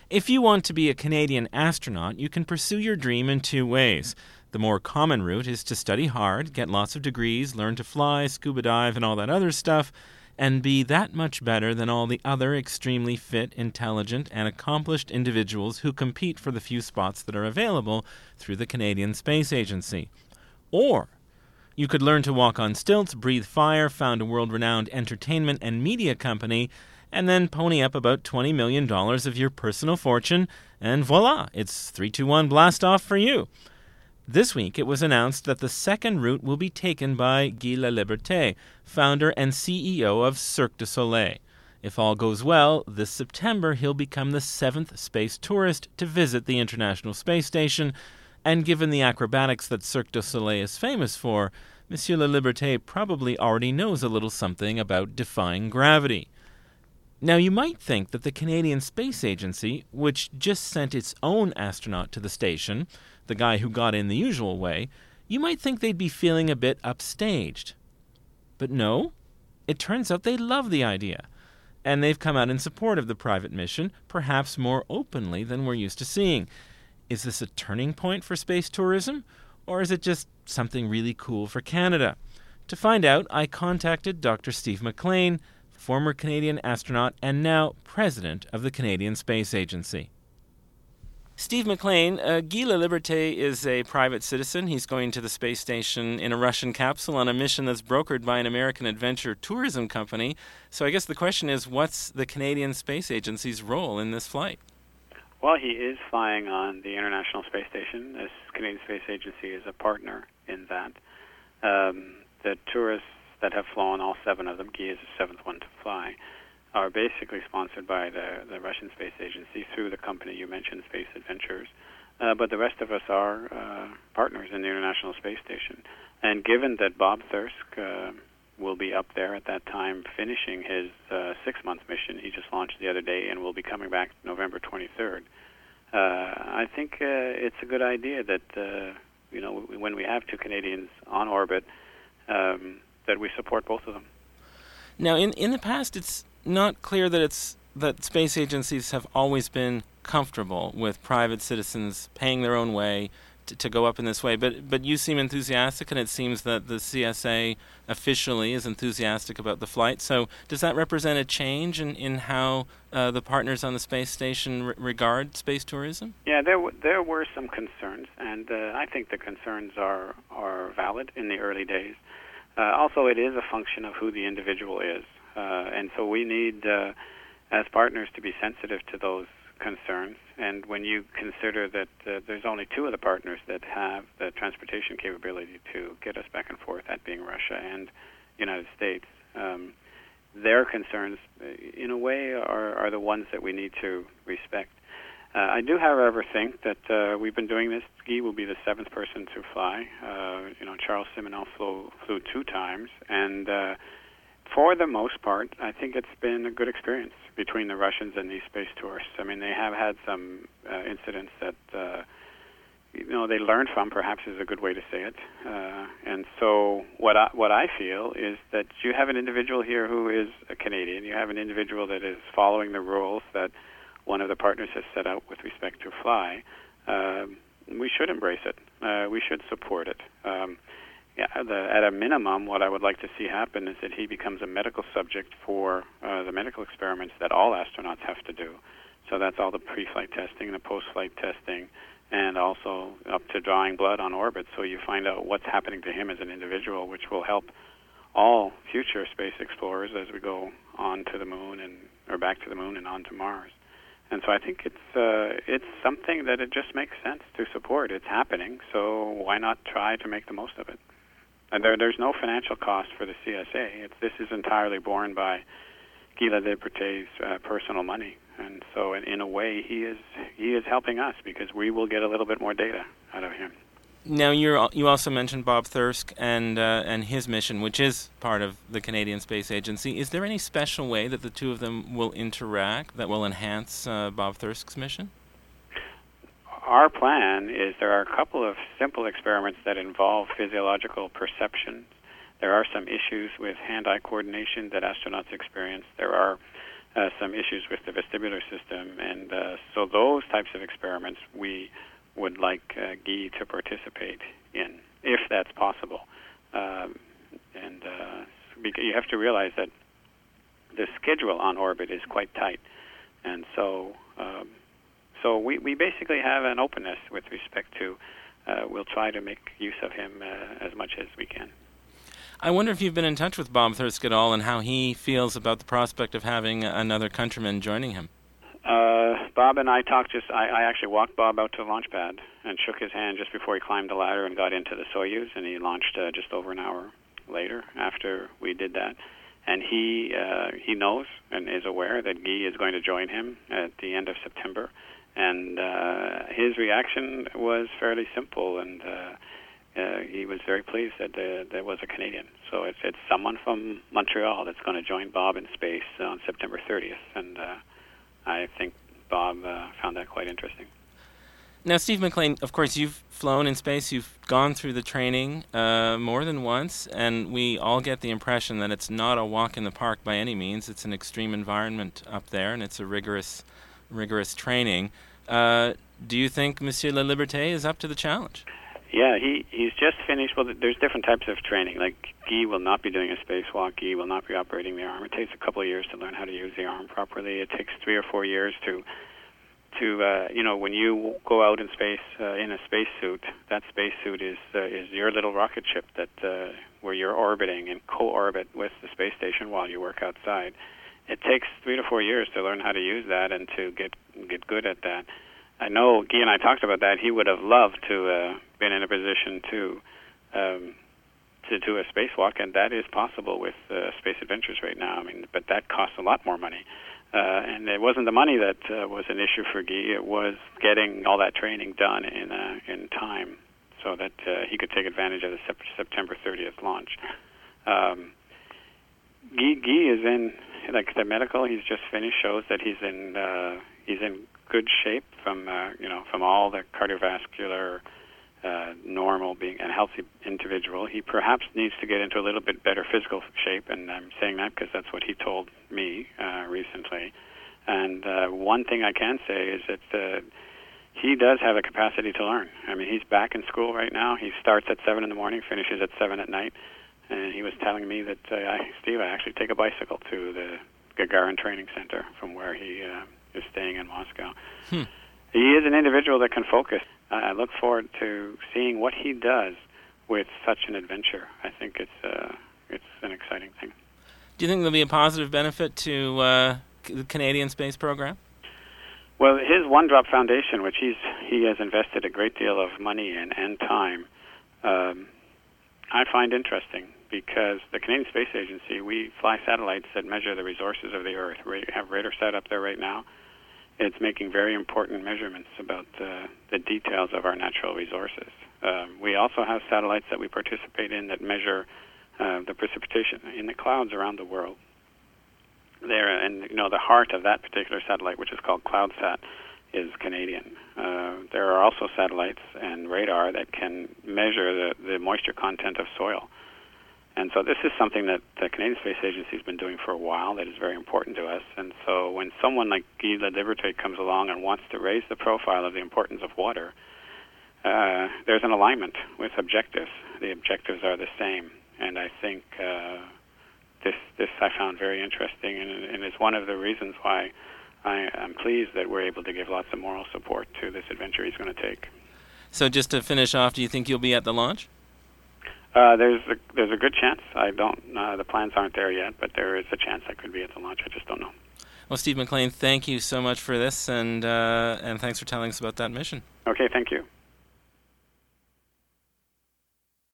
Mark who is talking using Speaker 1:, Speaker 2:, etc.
Speaker 1: If you want to be a Canadian astronaut, you can pursue your dream in two ways. The more common route is to study hard, get lots of degrees, learn to fly, scuba dive, and all that other stuff, and be that much better than all the other extremely fit, intelligent, and accomplished individuals who compete for the few spots that are available through the Canadian Space Agency. Or you could learn to walk on stilts, breathe fire, found a world-renowned entertainment and media company, and then pony up about $20 million of your personal fortune, and voila, it's 3-2-1 blast-off for you. This week, it was announced that the second route will be taken by Guy Laliberté, founder and CEO of Cirque du Soleil. If all goes well, this September he'll become the 7th space tourist to visit the International Space Station, and given the acrobatics that Cirque du Soleil is famous for, Monsieur Laliberté probably already knows a little something about defying gravity. Now, you might think that the Canadian Space Agency, which just sent its own astronaut to the station, the guy who got in the usual way, you might think they'd be feeling a bit upstaged. But no, it turns out they love the idea, and they've come out in support of the private mission, perhaps more openly than we're used to seeing. Is this a turning point for space tourism, or is it just something really cool for Canada? To find out, I contacted Dr. Steve McLean, former Canadian astronaut and now president of the Canadian Space Agency. Steve McLean, Guy Laliberté is a private citizen. He's going to the space station in a Russian capsule on a mission that's brokered by an American adventure tourism company. So I guess the question is, what's the Canadian Space Agency's role in this flight?
Speaker 2: Well, he is flying on the International Space Station. The Canadian Space Agency is a partner in that. The tourists that have flown, all 7 of them, Guy is the 7th one to fly, are basically sponsored by the Russian Space Agency through the company you mentioned, Space Adventures. But the rest of us are partners in the International Space Station. And given that Bob Thirsk will be up there at that time finishing his 6-month mission he just launched the other day and will be coming back November 23rd, I think it's a good idea that, when we have 2 Canadians on orbit, that we support both of them.
Speaker 1: Now, in the past, it's not clear that space agencies have always been comfortable with private citizens paying their own way to go up in this way. But you seem enthusiastic, and it seems that the CSA officially is enthusiastic about the flight. So does that represent a change in how the partners on the space station regard space tourism?
Speaker 2: Yeah, there were some concerns, and I think the concerns are valid in the early days. Also, it is a function of who the individual is. And so we need, as partners, to be sensitive to those concerns. And when you consider that there's only 2 of the partners that have the transportation capability to get us back and forth, that being Russia and United States, their concerns, in a way, are the ones that we need to respect. I do, however, think that we've been doing this. Guy will be the 7th person to fly. Charles Simonov flew 2 times, and for the most part, I think it's been a good experience between the Russians and these space tourists. I mean, they have had some incidents that they learned from, perhaps is a good way to say it. And so what I feel is that you have an individual here who is a Canadian. You have an individual that is following the rules that one of the partners has set out with respect to fly. We should embrace it. We should support it. At a minimum, what I would like to see happen is that he becomes a medical subject for the medical experiments that all astronauts have to do. So that's all the pre-flight testing, the post-flight testing, and also up to drawing blood on orbit, so you find out what's happening to him as an individual, which will help all future space explorers as we go on to the moon or back to the moon and on to Mars. And so I think it's something that it just makes sense to support. It's happening, so why not try to make the most of it? And there's no financial cost for the CSA. This is entirely borne by Guy Laliberté's personal money. And so in a way, he is helping us because we will get a little bit more data out of him.
Speaker 1: Now, you also mentioned Bob Thirsk and his mission, which is part of the Canadian Space Agency. Is there any special way that the 2 of them will interact that will enhance Bob Thirsk's mission?
Speaker 2: Our plan is there are a couple of simple experiments that involve physiological perception. There are some issues with hand-eye coordination that astronauts experience. There are some issues with the vestibular system, and so those types of experiments we would like Guy to participate in, if that's possible. Because you have to realize that the schedule on orbit is quite tight, and so we basically have an openness with respect to we'll try to make use of him as much as we can.
Speaker 1: I wonder if you've been in touch with Bob Thirsk at all and how he feels about the prospect of having another countryman joining him.
Speaker 2: Bob and I talked I actually walked Bob out to the launch pad and shook his hand just before he climbed the ladder and got into the Soyuz, and he launched just over an hour later after we did that. And he knows and is aware that Guy is going to join him at the end of September. And his reaction was fairly simple, and he was very pleased that there was a Canadian. So it's someone from Montreal that's going to join Bob in space on September 30th, and I think Bob found that quite interesting.
Speaker 1: Now, Steve McLean, of course, you've flown in space, you've gone through the training more than once, and we all get the impression that it's not a walk in the park by any means. It's an extreme environment up there, and it's a rigorous training. Do you think Monsieur La Liberté is up to the challenge?
Speaker 2: Yeah, he's just finished. Well, there's different types of training. Like, Guy will not be doing a spacewalk. Guy will not be operating the arm. It takes a couple of years to learn how to use the arm properly. It takes 3 or 4 years to when you go out in space in a spacesuit, that spacesuit is your little rocket ship that where you're orbiting and co-orbit with the space station while you work outside. It takes 3 to 4 years to learn how to use that and to get good at that. I know Guy and I talked about that. He would have loved to been in a position to do a spacewalk, and that is possible with Space Adventures right now. I mean, but that costs a lot more money. And it wasn't the money that was an issue for Guy. It was getting all that training done in time so that he could take advantage of the September 30th launch. Guy is in, like, the medical he's just finished shows that he's in good shape from all the cardiovascular normal being a healthy individual. He perhaps needs to get into a little bit better physical shape, and I'm saying that because that's what he told me recently. And one thing I can say is that he does have a capacity to learn. I mean, he's back in school right now. He starts at 7 in the morning, finishes at 7 at night, and he was telling me that, Steve, I actually take a bicycle to the Gagarin Training Center from where he is staying in Moscow. He is an individual that can focus. I look forward to seeing what he does with such an adventure. I think it's an exciting thing.
Speaker 1: Do you think there'll be a positive benefit to the Canadian space program?
Speaker 2: Well, his One Drop Foundation, which he has invested a great deal of money in and time, I find interesting because the Canadian Space Agency, we fly satellites that measure the resources of the Earth. We have RadarSat up there right now. It's making very important measurements about the details of our natural resources. We also have satellites that we participate in that measure the precipitation in the clouds around the world. The heart of that particular satellite, which is called CloudSat, is Canadian. There are also satellites and radar that can measure the moisture content of soil. And so this is something that the Canadian Space Agency has been doing for a while that is very important to us. And so when someone like Guy La Liberté comes along and wants to raise the profile of the importance of water, there's an alignment with objectives. The objectives are the same. And I think this I found very interesting, and it's one of the reasons why I'm pleased that we're able to give lots of moral support to this adventure he's going to take.
Speaker 1: So just to finish off, do you think you'll be at the launch?
Speaker 2: There's a good chance. I don't. The plans aren't there yet, but there is a chance I could be at the launch. I just don't know.
Speaker 1: Well, Steve McLean, thank you so much for this, and thanks for telling us about that mission.
Speaker 2: Okay, thank you.